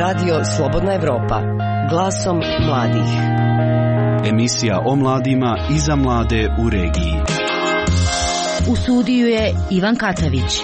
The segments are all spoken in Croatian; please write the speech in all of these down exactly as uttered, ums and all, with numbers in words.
Radio Slobodna Evropa. Glasom mladih. Emisija o mladima i za mlade u regiji. U studiju je Ivan Katavić.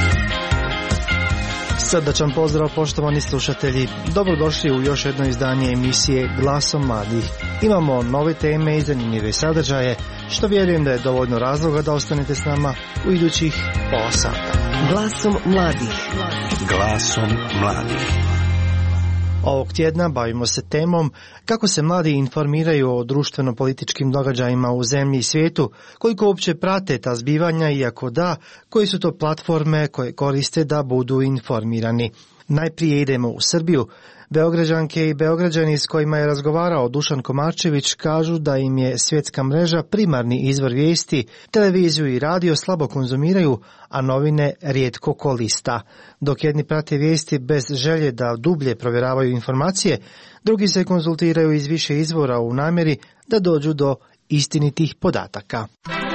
Srdačan pozdrav poštovani slušatelji. Dobrodošli u još jedno izdanje emisije Glasom mladih. Imamo nove teme i zanimljive sadržaje, što vjerujem da je dovoljno razloga da ostanete s nama u idućih pola sata. Glasom mladih. Glasom mladih. Ovog tjedna bavimo se temom kako se mladi informiraju o društveno-političkim događajima u zemlji i svijetu, koliko uopće prate ta zbivanja i ako da, koji su to platforme koje koriste da budu informirani. Najprije idemo u Srbiju. Beograđanke i Beograđani s kojima je razgovarao Dušan Komarčević kažu da im je svjetska mreža primarni izvor vijesti, televiziju i radio slabo konzumiraju, a novine rijetko ko lista. Dok jedni prate vijesti bez želje da dublje provjeravaju informacije, drugi se konzultiraju iz više izvora u namjeri da dođu do istinitih podataka.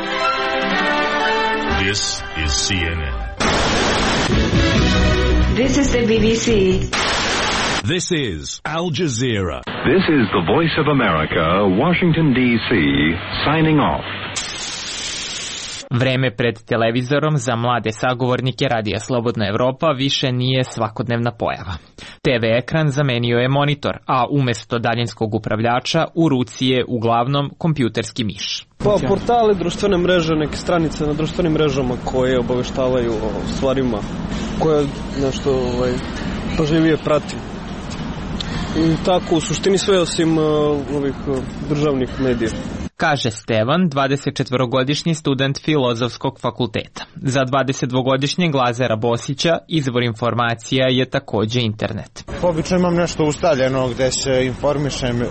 This is C N N. This is the B B C. This is Al Jazeera. This is the Voice of America, Washington, D C, signing off. Vreme pred televizorom za mlade sagovornike Radija Slobodna Evropa više nije svakodnevna pojava. T V ekran zamenio je monitor, a umjesto daljinskog upravljača u ruci je uglavnom kompjuterski miš. Pa portale, društvene mreže, neke stranice na društvenim mrežama koje obaveštavaju o stvarima koje nešto ovaj, pažljivije pratim. I tako, u suštini sve osim uh, ovih uh, državnih medija. Kaže Stevan, dvadesetčetvorogodišnji student Filozofskog fakulteta. Za dvadesetdvogodišnjeg Lazara Bosića izvor informacija je također internet. Obično imam nešto ustaljeno gdje se informišem e,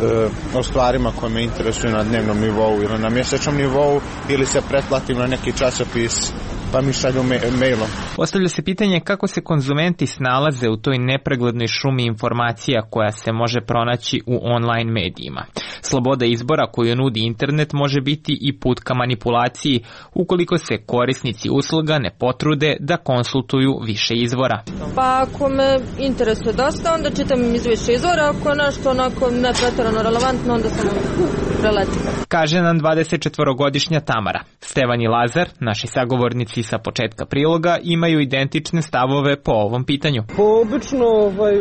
o stvarima koje me interesuju na dnevnom nivou ili na mjesečnom nivou, ili se pretplatim na neki časopis pa mi šalju me- mailom. Postavlja se pitanje kako se konzumenti snalaze u toj nepreglednoj šumi informacija koja se može pronaći u online medijima. Sloboda izbora koju nudi internet može biti i put ka manipulaciji ukoliko se korisnici usluga ne potrude da konsultuju više izvora. Pa ako me interesuje dosta, onda čitam iz više izvora, ako je nešto onako ne pretjerano relevantno, onda sam preletim. Kaže nam dvadesetčetvorogodišnja Tamara. Stevan i Lazar, naši sagovornici sa početka priloga, imaju identične stavove po ovom pitanju. Po obično ovaj,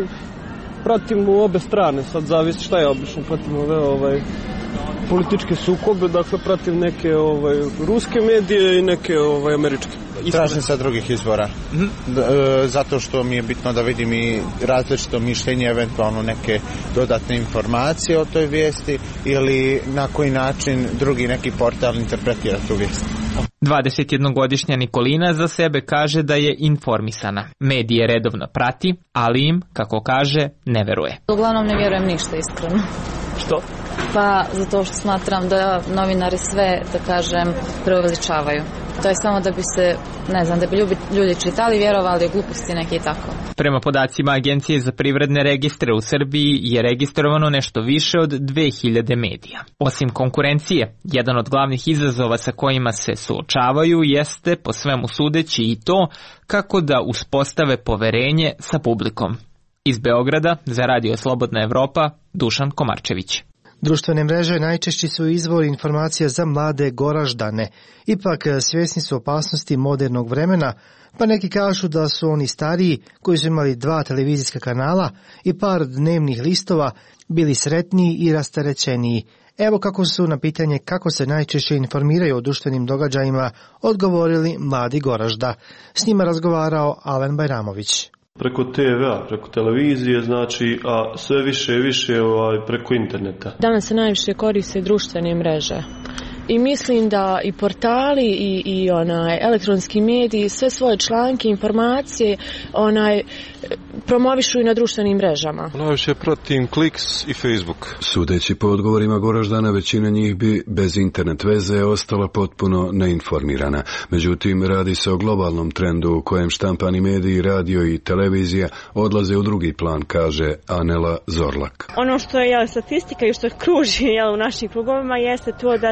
pratim u obe strane, sad zavisi šta je obično, pratim ove ovaj, političke sukobe, dakle pratim neke ovaj, ruske medije i neke ovaj, američke. Tražim sa drugih izvora, mm-hmm. D- e, zato što mi je bitno da vidim i različito mišljenje, eventualno neke dodatne informacije o toj vijesti ili na koji način drugi neki portal interpretira tu vijest. dvadesetjednogodišnja Nikolina za sebe kaže da je informisana. Medije redovno prati, ali im, kako kaže, ne veruje. Uglavnom ne vjerujem ništa iskreno. Što? Pa zato što smatram da novinari sve, da kažem, preuveličavaju. To je samo da bi se, ne znam, da bi ljudi, ljudi čitali, vjerovali u gluposti neke i tako. Prema podacima Agencije za privredne registre u Srbiji je registrovano nešto više od dve hiljade medija. Osim konkurencije, jedan od glavnih izazova sa kojima se suočavaju jeste, po svemu sudeći, i to kako da uspostave poverenje sa publikom. Iz Beograda za Radio Slobodna Evropa, Dušan Komarčević. Društvene mreže najčešći su izvor informacija za mlade Goraždane. Ipak svjesni su opasnosti modernog vremena, pa neki kažu da su oni stariji, koji su imali dva televizijska kanala i par dnevnih listova, bili sretniji i rasterećeniji. Evo kako su na pitanje kako se najčešće informiraju o društvenim događajima odgovorili mladi Goražda. S njima razgovarao Alen Bajramović. Preko te ve a, preko televizije, znači, a sve više i više ovaj, preko interneta. Danas se najviše koriste društvene mreže. I mislim da i portali i, i onaj elektronski mediji sve svoje članke, informacije onaj promovišu i na društvenim mrežama. Najviše pratim Kliks i Facebook. Sudeći po odgovorima Goraždana, većina njih bi bez internet veze ostala potpuno neinformirana. Međutim, radi se o globalnom trendu u kojem štampani mediji, radio i televizija odlaze u drugi plan, kaže Anela Zorlak. Ono što je jel, statistika i što kruži jel, u našim krugovima jeste to da se najčešće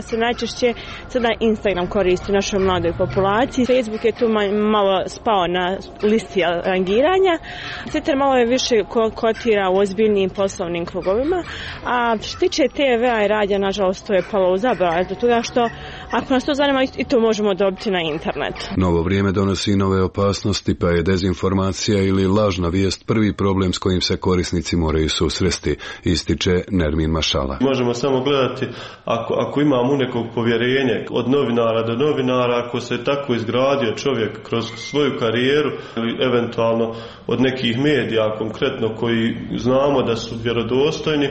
najčešće sada Instagram koristi u našoj mladoj populaciji. Facebook je tu malo spao na listi rangiranja. Twitter malo je više kotira u ozbiljnim poslovnim krugovima, a što tiče te ve i radija, nažalost, to je palo u zaborav, do toga što ako nas to zanima i to možemo dobiti na internetu. Novo vrijeme donosi nove opasnosti, pa je dezinformacija ili lažna vijest prvi problem s kojim se korisnici moraju susresti, ističe Nermin Mašala. Možemo samo gledati ako, ako imamo nekog povjerenja od novinara do novinara, ako se tako izgradio čovjek kroz svoju karijeru ili eventualno od nekih medija konkretno koji znamo da su vjerodostojni,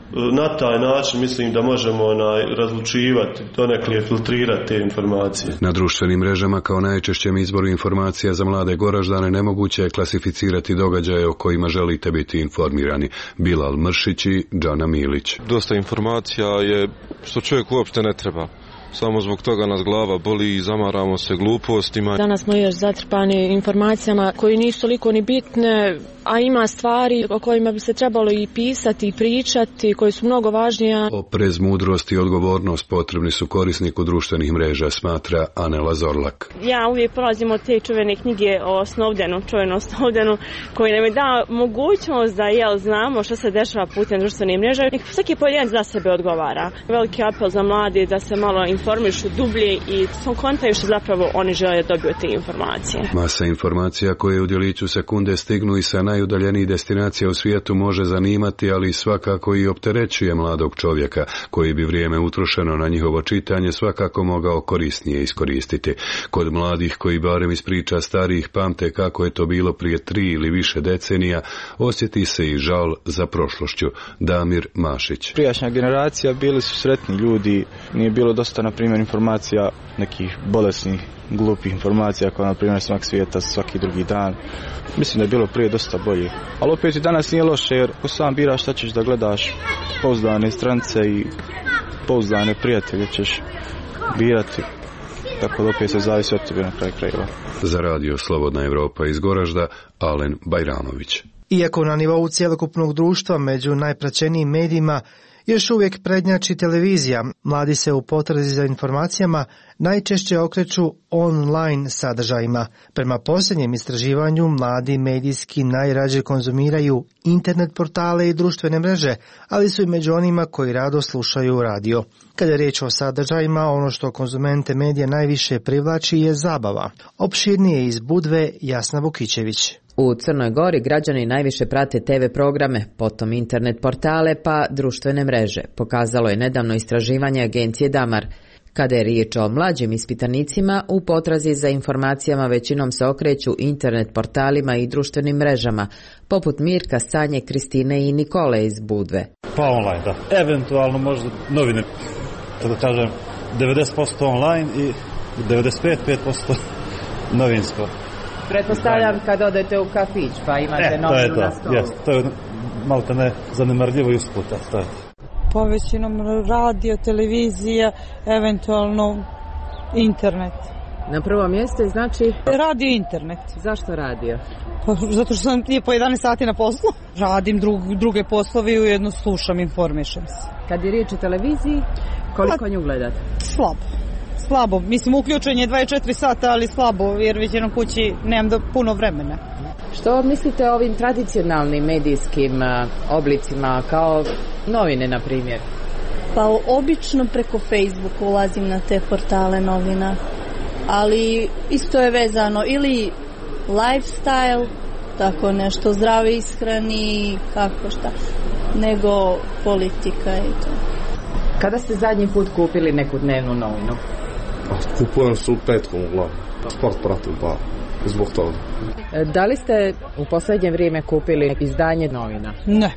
na taj način mislim da možemo onaj, razlučivati, donekle filtrirati te informacije. Na društvenim mrežama kao najčešćem izboru informacija za mlade Goraždane nemoguće je klasificirati događaje o kojima želite biti informirani. Bilal Mršić i Džana Milić. Dosta informacija je što čovjek uopšte ne treba. Samo zbog toga nas glava boli i zamaramo se glupostima. Danas smo još zatrpani informacijama koji nisu toliko ni bitne, a ima stvari o kojima bi se trebalo i pisati i pričati, koje su mnogo važnije. Oprez, mudrost i odgovornost potrebni su korisniku društvenih mreža, smatra Anela Zorlak. Ja uvijek polazim od te čuvene knjige o Snowdenu, čuvenom Snowdenu, koji nam je dao mogućnost da jel, znamo što se dešava putem društvenih mreža. Svaki pojedinac za sebe odgovara. Veliki apel za mladi da se malo informišu dublje i kontaju što zapravo oni žele dobiti te informacije. Masa informacija koje u djeliću sekunde stignu i sa najudaljenijih destinacija u svijetu može zanimati, ali svakako i opterećuje mladog čovjeka, koji bi vrijeme utrošeno na njihovo čitanje svakako mogao korisnije iskoristiti. Kod mladih koji barem iz priča starijih pamte kako je to bilo prije tri ili više decenija, osjeti se i žal za prošlošću. Damir Mašić. Prijašnja generacija bili su sretni ljudi, nije bilo dosta na primjer informacija nekih bolesnih, glupih informacija kao na primjer smak svijeta svaki drugi dan. Mislim da je bilo prije dosta bolje. Ali opet i danas nije loše jer ko sam biraš šta ćeš da gledaš, pouzdane strance i pouzdane prijatelje ćeš birati. Tako da opet se zavisi od tebe na kraju krajeva. Za radio Slobodna Evropa iz Goražda, Alen Bajramović. Iako na nivou cjelokupnog društva među najpraćenijim medijima još uvijek prednjači televizija, mladi se u potrazi za informacijama najčešće okreću online sadržajima. Prema posljednjem istraživanju, mladi medijski najrađe konzumiraju internet portale i društvene mreže, ali su i među onima koji rado slušaju radio. Kada je riječ o sadržajima, ono što konzumente medija najviše privlači je zabava. Opširnije iz Budve Jasna Vukićević. U Crnoj Gori građani najviše prate te ve programe, potom internet portale pa društvene mreže, pokazalo je nedavno istraživanje agencije Damar. Kada je riječ o mlađim ispitanicima, u potrazi za informacijama većinom se okreću internet portalima i društvenim mrežama, poput Mirka, Sanje, Kristine i Nikole iz Budve. Pa online, da. Eventualno možda novine, da kažem, devedeset posto online i devedeset pet posto novinsko. Pretpostavljam kad odete u kafić pa imate e, novinu na stolu. Jest, to je malo te ne zanemarljivo i usputa. To je. Pa većinom radio, televizija, eventualno internet. Na prvo mjesto znači? Radio i internet. Zašto radio? Pa, zato što sam po jedanaest sati na poslu. Radim drug, druge poslove i ujedno slušam, informišem se. Kad je riječ o televiziji, koliko pa, nju gledate? Slabo. Slabo. Mislim, uključen je dvadeset četiri sata, ali slabo, jer već jednom kući nemam do puno vremena. Što mislite o ovim tradicionalnim medijskim oblicima, kao novine, na primjer? Pa obično preko Facebooka ulazim na te portale novina, ali isto je vezano ili lifestyle, tako nešto, zdrave ishrani, kako šta, nego politika i to. Kada ste zadnji put kupili neku dnevnu novinu? Kupujem se u petkom uglavnom. Sport pratim pa zbog toga. Da li ste u posljednje vrijeme kupili izdanje novina? Ne.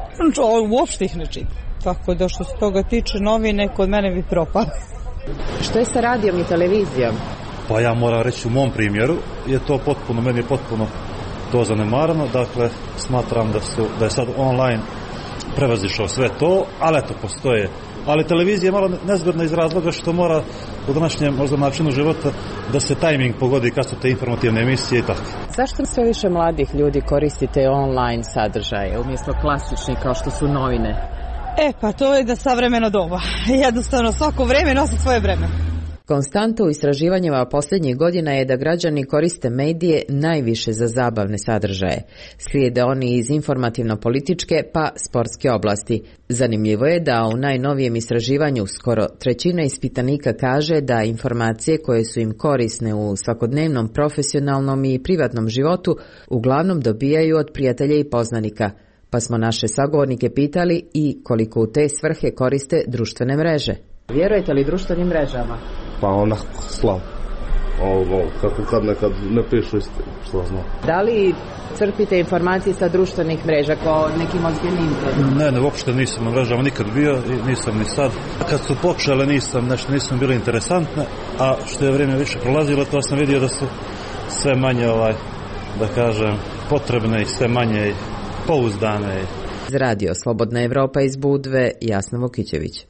Uopšte ih ne čitam. Tako da što se toga tiče novine, kod mene bi propalo. Što je sa radijom i televizijom? Pa ja moram reći u mom primjeru je to potpuno, meni je potpuno to zanemarano. Dakle, smatram da, su, da je sad online prevazišao sve to, ali eto, postoje. Ali televizija je malo nezgodna iz razloga što mora u današnjem možda načinu života da se tajming pogodi kad su te informativne emisije i tako. Zašto sve više mladih ljudi koristite online sadržaje umjesto klasičnih kao što su novine? E pa to je da savremeno doba. Jednostavno svako vreme nosi svoje vreme. Konstanta u istraživanjima posljednjih godina je da građani koriste medije najviše za zabavne sadržaje. Slijede oni iz informativno-političke pa sportske oblasti. Zanimljivo je da u najnovijem istraživanju skoro trećina ispitanika kaže da informacije koje su im korisne u svakodnevnom profesionalnom i privatnom životu uglavnom dobijaju od prijatelja i poznanika. Pa smo naše sagovornike pitali i koliko u te svrhe koriste društvene mreže. Vjerujete li društvenim mrežama? Pa onako slabo. Ovo, kako kad nekad ne pišu istinu, što znam. Da li crpite informacije sa društvenih mreža kao nekim ozbiljnim internetom? Ne, ne, uopšte nisam na mrežama nikad bio i nisam ni sad. Kad su počele nisam, nešto nisam bile interesantne, a što je vrijeme više prolazilo, to sam vidio da su sve manje, ovaj, da kažem, potrebne i sve manje pouzdane. Za radio Slobodna Evropa iz Budve, Jasna Vukićević.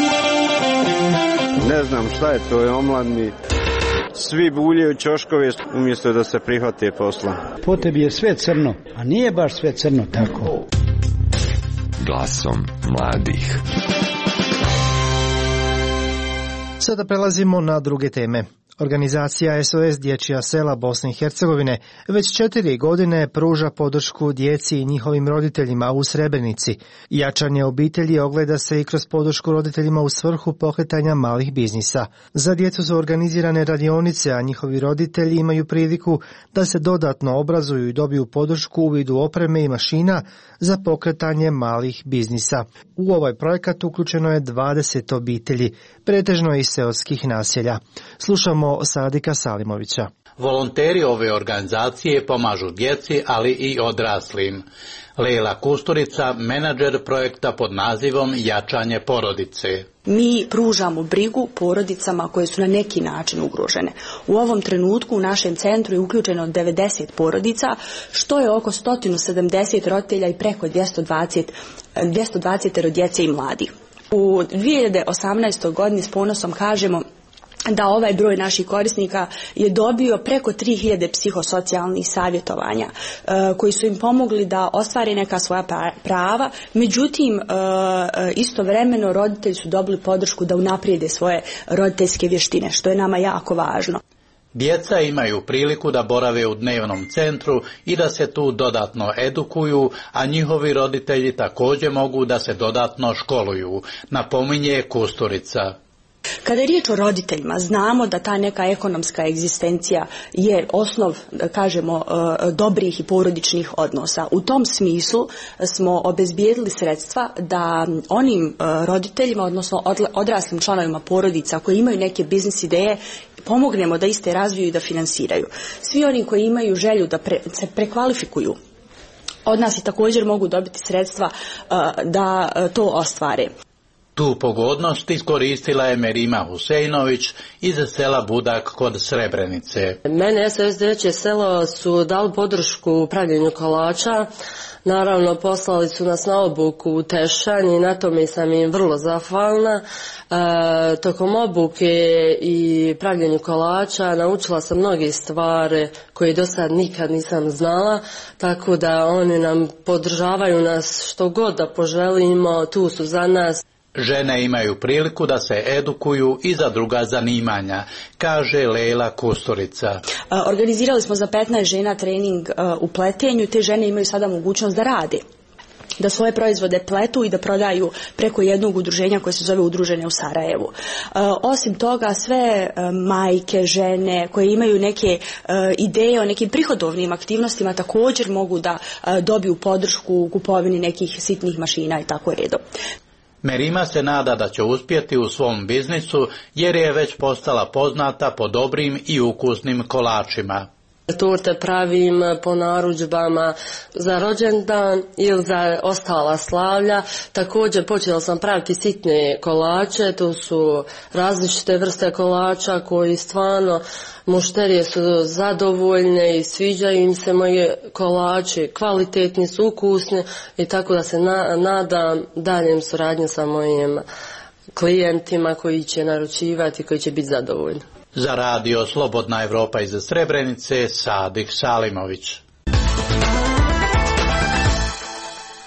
Ne znam šta je to, je omladni. Svi buljaju ćoškove umjesto da se prihvate posla. Po tebi je sve crno, a nije baš sve crno tako. Glasom mladih. Sada prelazimo na druge teme. Organizacija S O S Dječja sela Bosne i Hercegovine već četiri godine pruža podršku djeci i njihovim roditeljima u Srebrenici. Jačanje obitelji ogleda se i kroz podršku roditeljima u svrhu pokretanja malih biznisa. Za djecu su organizirane radionice, a njihovi roditelji imaju priliku da se dodatno obrazuju i dobiju podršku u vidu opreme i mašina za pokretanje malih biznisa. U ovaj projekat uključeno je dvadeset obitelji, pretežno iz seoskih naselja. Slušamo Sadika Salimovića. Volonteri ove organizacije pomažu djeci, ali i odraslim. Lejla Kusturica, menadžer projekta pod nazivom Jačanje porodice. Mi pružamo brigu porodicama koje su na neki način ugrožene. U ovom trenutku u našem centru je uključeno devedeset porodica, što je oko sto sedamdeset roditelja i preko dvjesto dvadeset, dvjesto dvadeset djece i mladih. U dvije hiljade osamnaestoj godini s ponosom kažemo da ovaj broj naših korisnika je dobio preko tri hiljade psihosocijalnih savjetovanja e, koji su im pomogli da ostvare neka svoja prava, međutim e, istovremeno roditelji su dobili podršku da unaprijede svoje roditeljske vještine, što je nama jako važno. Djeca imaju priliku da borave u dnevnom centru i da se tu dodatno edukuju, a njihovi roditelji također mogu da se dodatno školuju, napominje Kusturica. Kada je riječ o roditeljima, znamo da ta neka ekonomska egzistencija je osnov, kažemo, dobrih i porodičnih odnosa. U tom smislu smo obezbijedili sredstva da onim roditeljima, odnosno odraslim članovima porodica koji imaju neke biznis ideje, pomognemo da iste razviju i da finansiraju. Svi oni koji imaju želju da pre, se prekvalifikuju od nas i također mogu dobiti sredstva da to ostvare. Tu pogodnost iskoristila je Merima Huseinović iz sela Budak kod Srebrenice. Mene S O S Dječje selo su dali podršku u pravljenju kolača. Naravno, poslali su nas na obuku u tešanj i na tome sam im vrlo zahvalna. E, tokom obuke i pravljenju kolača naučila sam mnoge stvari koje do sad nikad nisam znala, tako da oni nam podržavaju nas što god da poželimo, tu su za nas. Žene imaju priliku da se edukuju i za druga zanimanja, kaže Lejla Kusturica. Organizirali smo za petnaest žena trening u pletenju, te žene imaju sada mogućnost da rade, da svoje proizvode pletu i da prodaju preko jednog udruženja koje se zove Udružene u Sarajevu. Osim toga, sve majke, žene koje imaju neke ideje o nekim prihodovnim aktivnostima također mogu da dobiju podršku u kupovini nekih sitnih mašina i tako redom. Merima se nada da će uspjeti u svom biznisu jer je već postala poznata po dobrim i ukusnim kolačima. Torte pravim po narudžbama za rođendan ili za ostala slavlja. Također počela sam praviti sitne kolače, to su različite vrste kolača koji stvarno mušterije su zadovoljne i sviđaju im se moje kolači, kvalitetni su, ukusni i tako da se na, nadam daljem suradnju sa mojim klijentima koji će naručivati i koji će biti zadovoljni. Za radio Slobodna Evropa iz Srebrenice, Sadik Salimović.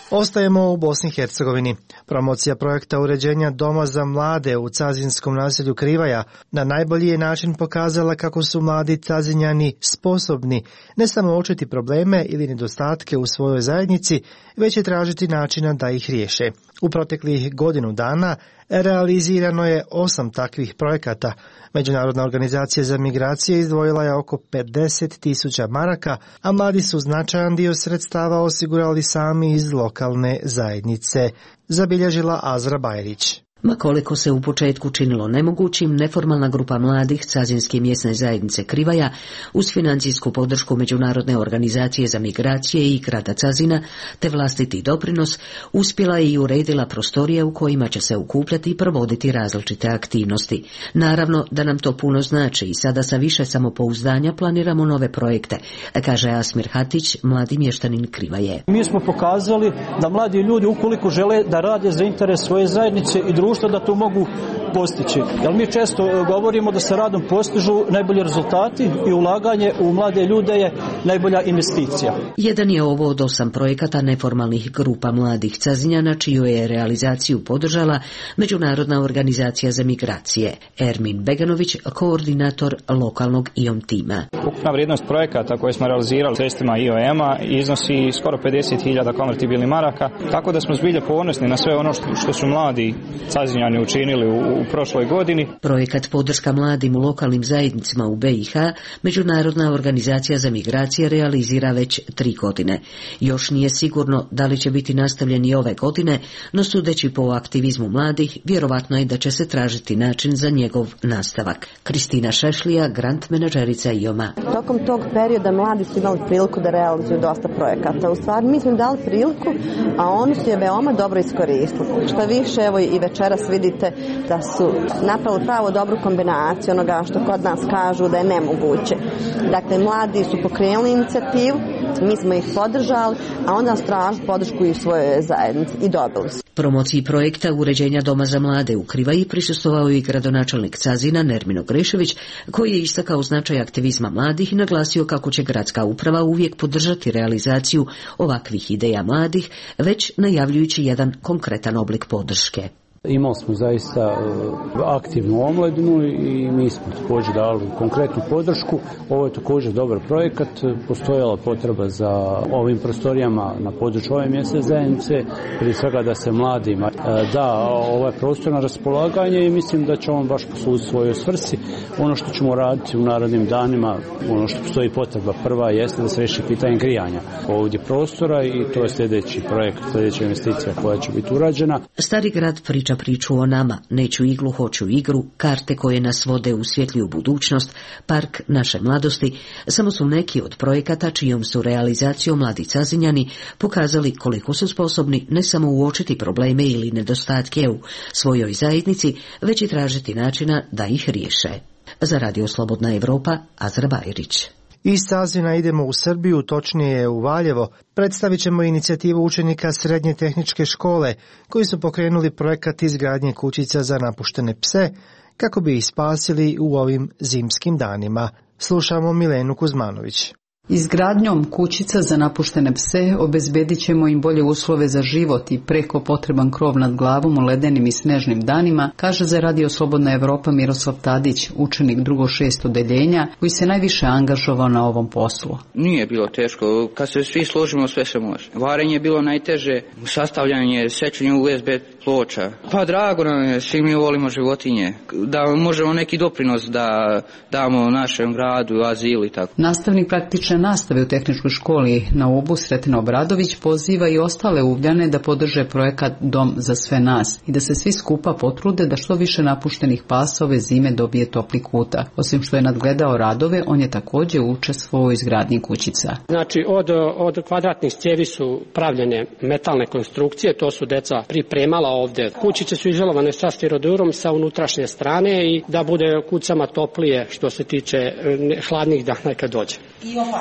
Ostajemo u Bosni i Hercegovini. Promocija projekta uređenja Doma za mlade u cazinskom naselju Krivaja na najbolji je način pokazala kako su mladi Cazinjani sposobni ne samo uočiti probleme ili nedostatke u svojoj zajednici, već i tražiti načina da ih riješe. U proteklih godinu dana realizirano je osam takvih projekata. Međunarodna organizacija za migracije izdvojila je oko pedeset tisuća maraka, a mladi su značajan dio sredstava osigurali sami iz lokalne zajednice, zabilježila Azra Bajrić. Ma koliko se u početku činilo nemogućim, neformalna grupa mladih Cazinske mjesne zajednice Krivaja uz financijsku podršku Međunarodne organizacije za migracije i grada Cazina te vlastiti doprinos uspjela je i uredila prostorije u kojima će se okupljati i provoditi različite aktivnosti. Naravno da nam to puno znači i sada sa više samopouzdanja planiramo nove projekte, kaže Asmir Hatić, mladi mještanin Krivaje. Mi smo pokazali da mladi ljudi ukoliko žele da rade za interes svoje zajednice i društva da to mogu postići. Jer mi često govorimo da se radom postižu najbolji rezultati i ulaganje u mlade ljude je najbolja investicija. Jedan je ovo od osam projekata neformalnih grupa mladih Cazinjana, čiju je realizaciju podržala Međunarodna organizacija za migracije. Ermin Beganović, koordinator lokalnog I O M tima. Ukupna vrijednost projekata koje smo realizirali sredstvima I O M-a iznosi skoro pedeset hiljada konvertibilnih maraka, tako da smo zbilja ponosni na sve ono što, što su mladi Cazinjani učinili u, u prošloj godini. Projekat podrška mladim u lokalnim zajednicama u B i H Međunarodna organizacija za migracije realizira već tri godine. Još nije sigurno da li će biti nastavljen i ove godine, no sudeći po aktivizmu mladih, vjerovatno je da će se tražiti način za njegov nastavak. Kristina Šešlija, grant menadžerica I O M-a. Tokom tog perioda mladi su imali priliku da realizuju dosta projekata. U stvari mi smo dali priliku, a oni su je veoma dobro iskoristili. Što više, evo i večeras vidite da su napravili pravo dobru kombinaciju onoga što kod nas kažu da je nemoguće. Dakle, mladi su pokrenuli inicijativu, mi smo ih podržali, a onda su tražili podršku i u svojoj zajednici i dobili su. Promociji projekta uređenja Doma za mlade u Krivaji prisustvovao i gradonačelnik Cazina Nermino Grešević, koji je istakao značaj aktivizma mladih i naglasio kako će gradska uprava uvijek podržati realizaciju ovakvih ideja mladih, već najavljujući jedan konkretan oblik podrške. Imali smo zaista aktivnu omladinu i mi smo također dali konkretnu podršku. Ovo je također dobar projekat. Postojala potreba za ovim prostorijama na području ove mjesne zajednice, prije svega da se mladima da ovaj prostor na raspolaganje i mislim da će on baš poslužiti svojoj svrsi. Ono što ćemo raditi u narednim danima, ono što postoji potreba prva jeste da se riješi pitanje grijanja ovdje prostora i to je sljedeći projekt, sljedeća investicija koja će biti urađena. Stari grad priča priču o nama, neću iglu, hoću igru, karte koje nas vode u svjetliju budućnost, park naše mladosti, samo su neki od projekata čijom su realizacijom mladi Cazinjani pokazali koliko su sposobni ne samo uočiti probleme ili nedostatke u svojoj zajednici, već i tražiti načina da ih riješe. Za Radio Slobodna Evropa, Azra Bajrić. Iz Cazina idemo u Srbiju, točnije u Valjevo. Predstavit ćemo inicijativu učenika Srednje tehničke škole koji su pokrenuli projekat izgradnje kućica za napuštene pse kako bi ih spasili u ovim zimskim danima. Slušamo Milenu Kuzmanović. Izgradnjom kućica za napuštene pse obezbedit ćemo im bolje uslove za život i preko potreban krov nad glavom u ledenim i snežnim danima, kaže za Radio Slobodna Evropa Miroslav Tadić, učenik drugo šest odeljenja, koji se najviše angažovao na ovom poslu. Nije bilo teško, kad se svi složimo sve se može. Varenje je bilo najteže, sastavljanje, sečenje U S B ploča. Pa drago nam je, svi mi volimo životinje, da možemo neki doprinos da damo našem gradu, azilu i tako. Nastavnik praktične nastave u tehničkoj školi na Ubu Sretina Obradović poziva i ostale Ugljane da podrže projekat Dom za sve nas i da se svi skupa potrude da što više napuštenih pasa ove zime dobije topli kuta. Osim što je nadgledao radove, on je također učestvovao u izgradnji kućica. Znači od, od kvadratnih cijevi su pravljene metalne konstrukcije, to su deca pripremala ovdje. Kućice su izolovane sa stirodurom sa unutrašnje strane i da bude kucama toplije što se tiče hladnih dana kad dođe. I ovaj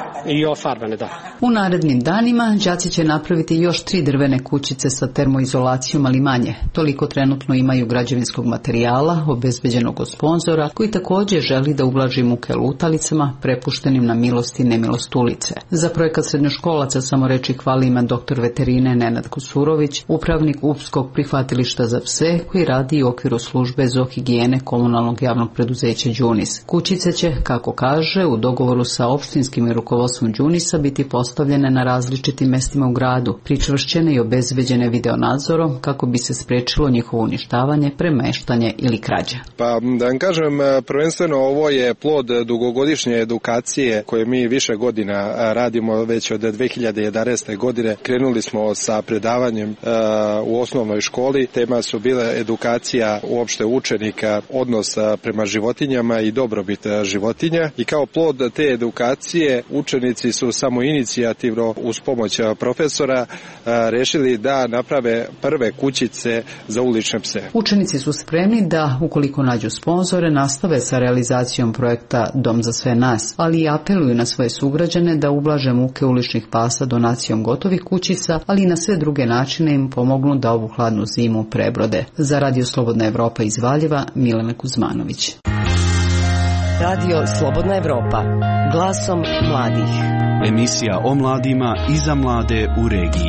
I ofarbane, da. U narednim danima đaci će napraviti još tri drvene kućice sa termoizolacijom, ali manje. Toliko trenutno imaju građevinskog materijala, obezbeđenog od sponzora, koji također želi da ublaži muke lutalicama, prepuštenim na milost i nemilost ulice. Za projekat srednjoškolaca samo reči hvali ima doktor veterine Nenad Kusurović, upravnik Upskog prihvatilišta za pse, koji radi u okviru službe zoohigijene komunalnog javnog preduzeća Đunis. Kućice će, kako kaže, u dogovoru sa opštinskim rukovodstvom Đunisa biti postavljene na različitim mestima u gradu, pričvršćene i obezbeđene videonadzorom kako bi se sprečilo njihovo uništavanje, premeštanje ili krađa. Pa da vam kažem, prvenstveno ovo je plod dugogodišnje edukacije koje mi više godina radimo, već od dve hiljade jedanaeste. godine. Krenuli smo sa predavanjem uh, u osnovnoj školi. Tema su bile edukacija uopšte učenika, odnos prema životinjama i dobrobit životinja. I kao plod te edukacije učenici su samo inicijativno uz pomoć profesora uh, rešili da naprave prve kućice za ulične pse. Učenici su spremni da, ukoliko nađu sponzore, nastave sa realizacijom projekta Dom za sve nas, ali i apeluju na svoje sugrađane da ublaže muke uličnih pasa donacijom gotovih kućica, ali i na sve druge načine im pomognu da ovu hladnu zimu prebrode. Za Radio Slobodna Evropa iz Valjeva, Milena Kuzmanović. Radio Slobodna Evropa, glasom mladih. Emisija o mladima i za mlade u regiji.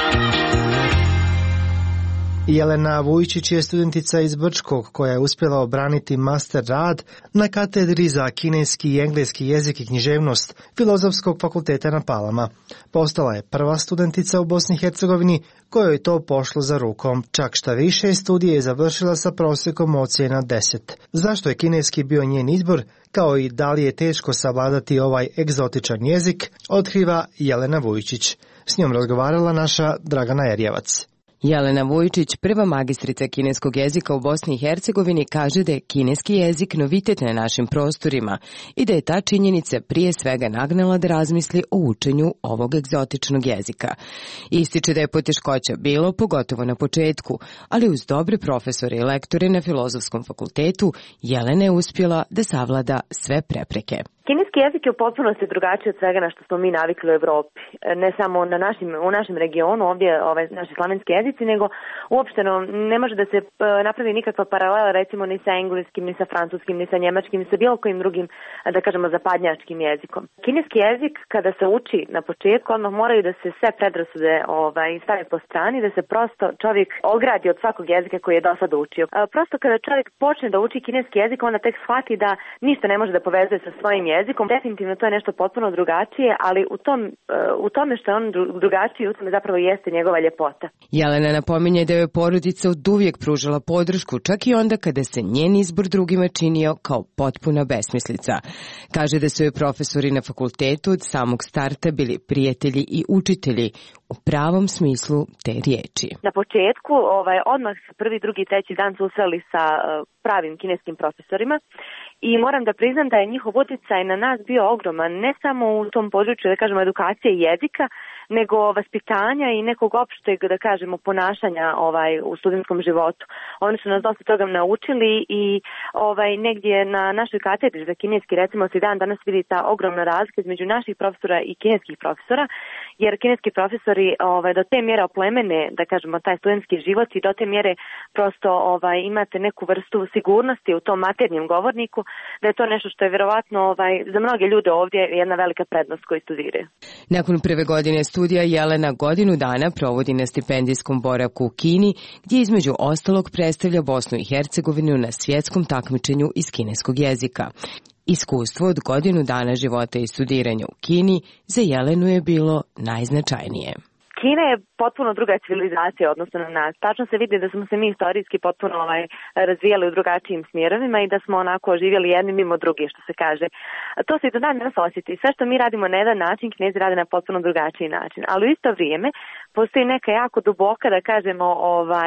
Jelena Vujčić je studentica iz Brčkog koja je uspjela obraniti master rad na katedri za kineski i engleski jezik i književnost Filozofskog fakulteta na Palama. Postala je prva studentica u Bosni i Hercegovini kojoj je to pošlo za rukom. Čak šta više, studije je završila sa prosjekom ocjena deset. Zašto je kineski bio njen izbor, kao i da li je teško savladati ovaj egzotičan jezik, otkriva Jelena Vujčić. S njom razgovarala naša Dragana Erjevac. Jelena Vujčić, prva magistrica kineskog jezika u Bosni i Hercegovini, kaže da je kineski jezik novitet na našim prostorima i da je ta činjenica prije svega nagnala da razmisli o učenju ovog egzotičnog jezika. Ističe da je poteškoća bilo, pogotovo na početku, ali uz dobre profesore i lektore na Filozofskom fakultetu, Jelena je uspjela da savlada sve prepreke. Kineski jezik je u potpunosti drugačiji od svega na što smo mi navikli u Evropi. Ne samo na našim, u našem regionu, ovdje ovaj, naši slavenski jezici, nego uopšteno ne može da se napravi nikakva paralela recimo ni sa engleskim, ni sa francuskim, ni sa njemačkim, ni sa bilo kojim drugim, da kažemo, zapadnjačkim jezikom. Kineski jezik, kada se uči na početku, odmah moraju da se sve predrasude ovaj, stave po strani, da se prosto čovjek ogradi od svakog jezika koji je do sada učio. Prosto kada čovjek počne da uči kineski jezik, onda tek shvati da ništa ne može da povezuje sa svojim jezikom. jezikom, definitivno to je nešto potpuno drugačije, ali u, tom, u tome što je on drugačiji, u tome zapravo jeste njegova ljepota. Jelena napominje da je porodica od uvijek pružala podršku, čak i onda kada se njen izbor drugima činio kao potpuna besmislica. Kaže da su joj profesori na fakultetu od samog starta bili prijatelji i učitelji u pravom smislu te riječi. Na početku, ovaj, odmah prvi, drugi, treći dan susreli sa uh, pravim kineskim profesorima i moram da priznam da je njihov utjecaj na nas bio ogroman, ne samo u tom području, da kažemo, edukacije jezika, nego vaspitanja i nekog opšteg, da kažemo, ponašanja ovaj u studentskom životu. Oni su nas dosta toga naučili i ovaj negdje na našoj katedri za kineski, recimo, se dan danas vidi ta ogromna razlika između naših profesora i kineskih profesora, jer kineski profesori ovaj do te mjere oplemene, da kažemo, taj studentski život i do te mjere prosto ovaj imate neku vrstu sigurnosti u tom maternjem govorniku, da je to nešto što je vjerovatno ovaj za mnoge ljude ovdje jedna velika prednost koji studiraju. Nakon prve godine studija Jelena godinu dana provodi na stipendijskom boravku u Kini, gdje između ostalog predstavlja Bosnu i Hercegovinu na svjetskom takmičenju iz kineskog jezika. Iskustvo od godinu dana života i studiranja u Kini za Jelenu je bilo najznačajnije. Kina je potpuno druga civilizacija odnosno na nas. Tačno se vidi da smo se mi istorijski potpuno ovaj, razvijali u drugačijim smjerovima i da smo onako živjeli jedni mimo drugi, što se kaže. To se i do danas osjeti. Sve što mi radimo na jedan način, Kinezi rade na potpuno drugačiji način. Ali u isto vrijeme postoji neka jako duboka, da kažemo, ovaj,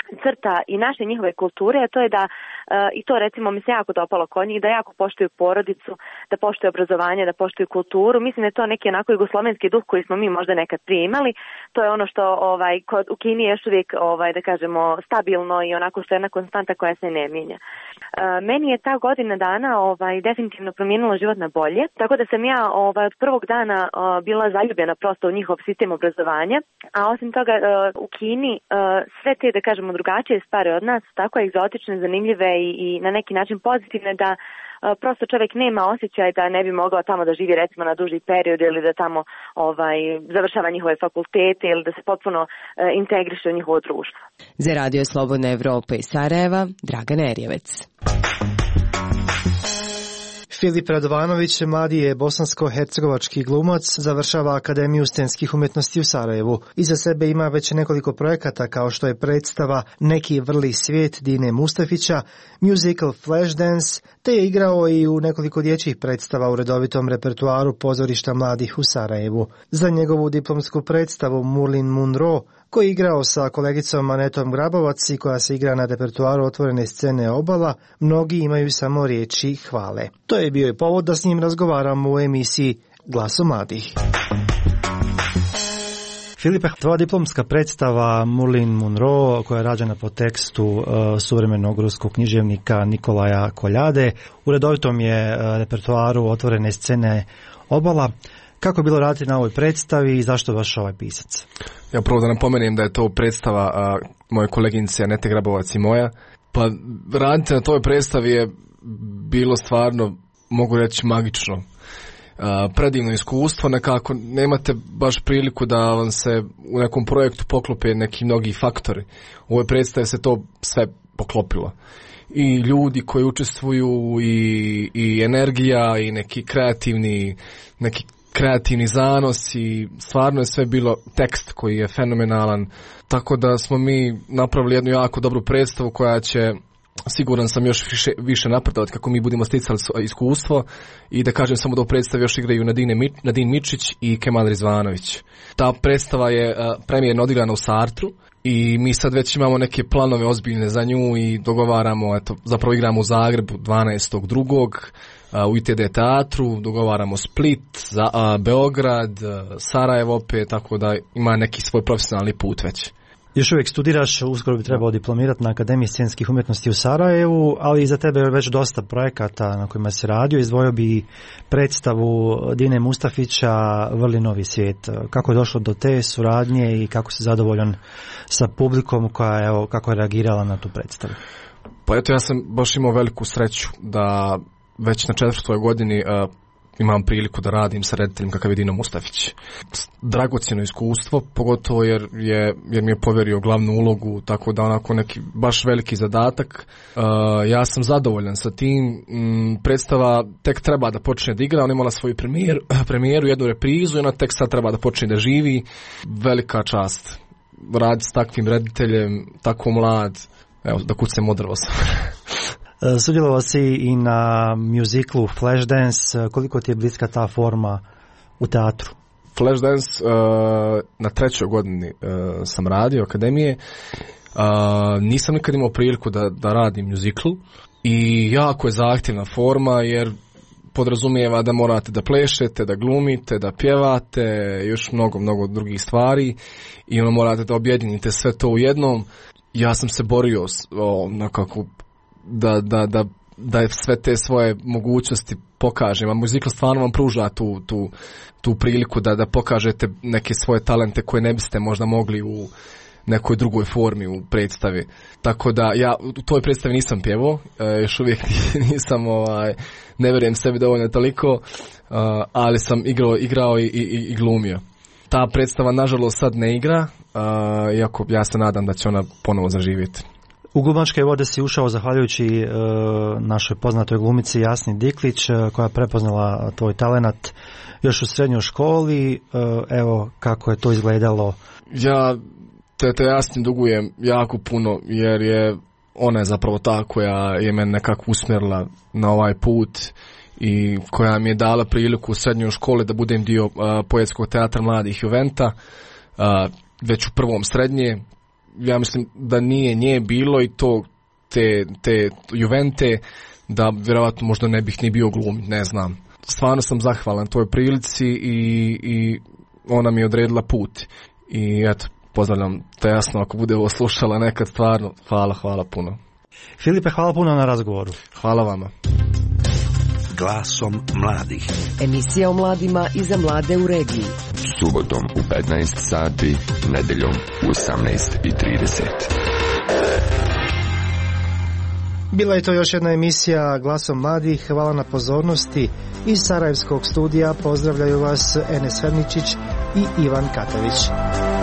crta i naše njihove kulture, a to je da, uh, i to recimo mi se jako dopalo kod njih, da jako poštuju porodicu, da poštuju obrazovanje, da poštuju kulturu. Mislim da je to neki onako jugoslovenski duh koji smo mi možda nekad prije imali. To je ono što ovaj, kod, u Kini je još uvijek ovaj, da kažemo stabilno i onako što je jedna konstanta koja se ne mijenja. Uh, meni je ta godina dana ovaj, definitivno promijenila život na bolje, tako da sam ja ovaj, od prvog dana uh, bila zaljubljena prosto u njihov sistem obrazovanja, a osim toga uh, u Kini uh, sve te, da kažemo, drugačije stvari od nas, tako egzotične, zanimljive i, i na neki način pozitivne da uh, prosto čovjek nema osjećaj da ne bi mogao tamo da živi recimo na duži period ili da tamo ovaj, završava njihove fakultete ili da se potpuno uh, integriše u njihovo društvo. Za Radio Slobodna Evropa iz Sarajeva, Dragana Erjevec. Filip Radovanović, mladi je bosansko-hercegovački glumac, završava Akademiju scenskih umjetnosti u Sarajevu. Iza sebe ima već nekoliko projekata kao što je predstava Neki vrli svijet Dine Mustafića, musical Flashdance, te je igrao i u nekoliko dječjih predstava u redovitom repertuaru pozorišta mladih u Sarajevu. Za njegovu diplomsku predstavu Moulin Munro, koji je igrao sa kolegicom Anetom Grabovac i koja se igra na repertuaru otvorene scene Obala, mnogi imaju samo riječi hvale. To je bio i povod da s njim razgovaramo u emisiji Glaso mladih. Filipe, tvoja diplomska predstava Moulin Munro, koja je rađena po tekstu uh, suvremenog ruskog književnika Nikolaja Koljade, u redovitom je uh, repertuaru otvorene scene Obala. Kako je bilo raditi na ovoj predstavi i zašto baš ovaj pisac? Ja prvo da napomenem da je to predstava a, moje koleginice Anete Grabovac i moja. Pa raditi na toj predstavi je bilo stvarno, mogu reći, magično. A, predivno iskustvo, nekako nemate baš priliku da vam se u nekom projektu poklope neki mnogi faktori. U ovoj predstavi se to sve poklopilo. I ljudi koji učestvuju i, i energija i neki kreativni neki kreativni zanos i stvarno je sve bilo tekst koji je fenomenalan, tako da smo mi napravili jednu jako dobru predstavu koja će, siguran sam, još više, više napredovati kako mi budemo sticali iskustvo. I da kažem samo da u predstavi još igraju Nadine, Nadin Mičić i Kemal Rizvanović. Ta predstava je uh, premijerno odigrana u Sartru i mi sad već imamo neke planove ozbiljne za nju i dogovaramo, eto, zapravo igramo u Zagrebu dvanaestog drugog u I T D teatru, dogovaramo Split, za, a, Beograd, Sarajevo opet, tako da ima neki svoj profesionalni put već. Još uvijek studiraš, uskoro bi trebao diplomirati na Akademiji scenskih umjetnosti u Sarajevu, ali iza tebe je već dosta projekata na kojima se radio. Izdvojio bi predstavu Dine Mustafića Vrli novi svijet. Kako je došlo do te suradnje i kako si zadovoljan sa publikom koja je, kako je reagirala na tu predstavu? Pa eto, ja sam baš imao veliku sreću da već na četvrtoj godini uh, imam priliku da radim sa rediteljem kakav je Dino Mustafić. Dragocjeno iskustvo, pogotovo jer, je, jer mi je povjerio glavnu ulogu, tako da onako neki baš veliki zadatak. Uh, ja sam zadovoljan sa tim. Mm, predstava tek treba da počne da igra, ona imala svoju premijeru, premijeru, jednu reprizu i ona tek sad treba da počne da živi. Velika čast raditi s takvim rediteljem, tako mlad, evo da kucem odrvo sam. Sudjelovao si i na muziklu Flashdance. Koliko ti je bliska ta forma u teatru? Flashdance uh, na trećoj godini uh, sam radio akademije. Uh, nisam nikad imao priliku da, da radim muzikl i jako je zahtjevna forma jer podrazumijeva da morate da plešete, da glumite, da pjevate, još mnogo, mnogo drugih stvari i ono morate da objedinite sve to u jednom. Ja sam se borio o, nekako Da, da, da, da sve te svoje mogućnosti pokažem, a muzikal stvarno vam pruža tu, tu, tu priliku da, da pokažete neke svoje talente koje ne biste možda mogli u nekoj drugoj formi u predstavi. Tako da ja u toj predstavi nisam pjevao, e, još uvijek nisam, ovaj, ne vjerujem sebi dovoljno toliko, uh, ali sam igrao, igrao i, i, i glumio. Ta predstava nažalost sad ne igra, uh, iako ja se nadam da će ona ponovo zaživjeti. U glumačke vode si ušao zahvaljujući e, našoj poznatoj glumici Jasni Diklić, e, koja je prepoznala tvoj talenat još u srednjoj školi. E, evo kako je to izgledalo. Ja te, te Jasni dugujem jako puno jer je ona je zapravo ta koja je mene nekako usmjerila na ovaj put i koja mi je dala priliku u srednjoj školi da budem dio uh, poetskog teatra mladih Juventa, uh, već u prvom srednje. ja mislim da nije nje bilo i to te, te Juvente, da vjerovatno možda ne bih ni bio glumit, ne znam. Stvarno sam zahvalan toj prilici i, i ona mi je odredila put. I eto, pozdravljam te jasno ako bude ovo slušala nekad, stvarno hvala, hvala puno. Filipe, hvala puno na razgovoru. Hvala vama. Glasom mladih. Emisija o mladima i za mlade u regiji. Subotom u petnaest sati, nedeljom u osamnaest i trideset. Bila je to još jedna emisija Glasom mladih. Hvala na pozornosti. Iz Sarajevskog studija pozdravljaju vas Enes Ferničić i Ivan Katavić.